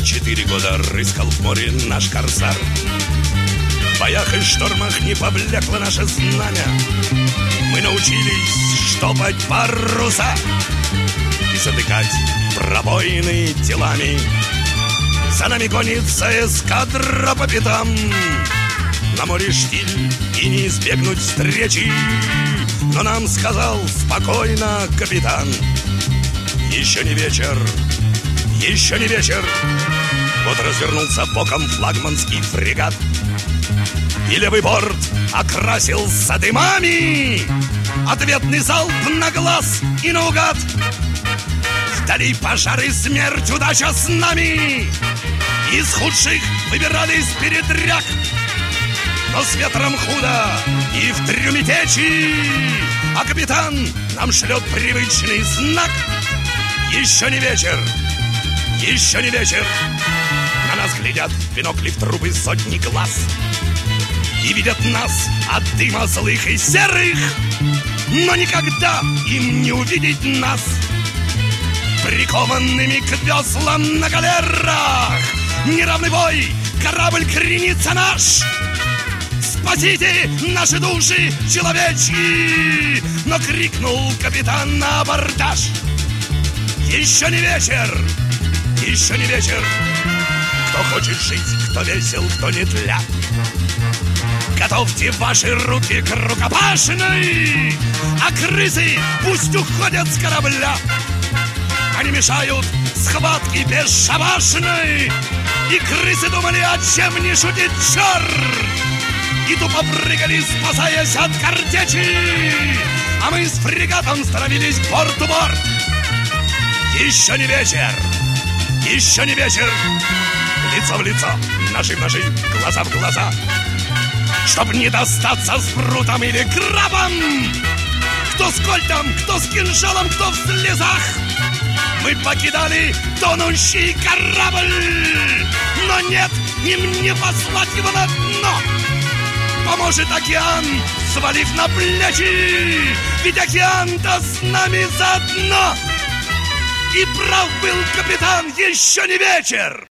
4 года рыскал в море наш корсар. В боях и штормах не поблекло наше знамя. Мы научились штопать паруса и затыкать пробоины телами. За нами гонится эскадра по пятам. На море штиль и не избегнуть встречи. Но нам сказал спокойно капитан: еще не вечер, еще не вечер. Вот развернулся боком флагманский фрегат, и левый борт окрасился дымами. Ответный залп на глаз и наугад. Вдали пожары, смерть, удача с нами. Из худших выбирались передряг. Но с ветром худо и в трюме течи. А капитан нам шлет привычный знак: еще не вечер, еще не вечер. На нас глядят в бинокли в трубы сотни глаз и видят нас от дыма злых и серых. Но никогда им не увидеть нас прикованными к веслам на галерах. Неравный бой, корабль кренится наш. Спасите наши души человечьи! Но крикнул капитан на абордаж: еще не вечер, еще не вечер. Кто хочет жить, кто весел, кто не тля, готовьте ваши руки к рукопашной. А крысы пусть уходят с корабля. Они мешают схватке бесшабашной. И крысы думали, о чем не шутит черт, и тупо прыгали, спасаясь от картечи. А мы с фрегатом становились борт-у-борт. Еще не вечер, еще не вечер. Лицо в лицо, ножи в ножи, глаза в глаза, чтоб не достаться с прутом или крабом. Кто с кольтом, кто с кинжалом, кто в слезах. Мы покидали тонущий корабль. Но нет, им не послать его на дно. Поможет океан, свалив на плечи. Ведь океан-то с нами заодно. И прав был капитан, еще не вечер.